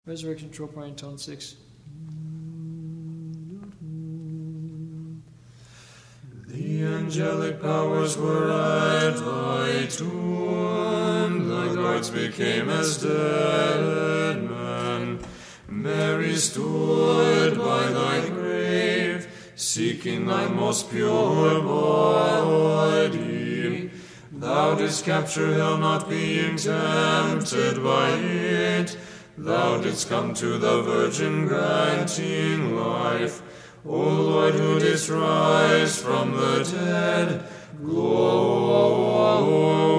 Resurrection Trope in tone 6. The angelic powers were at thy tomb, the guards became as dead men. Mary stood by thy grave, seeking thy most pure body. Thou didst capture hell, not being tempted by it. Thou didst come to the Virgin, granting life. O Lord, who didst rise from the dead, glory.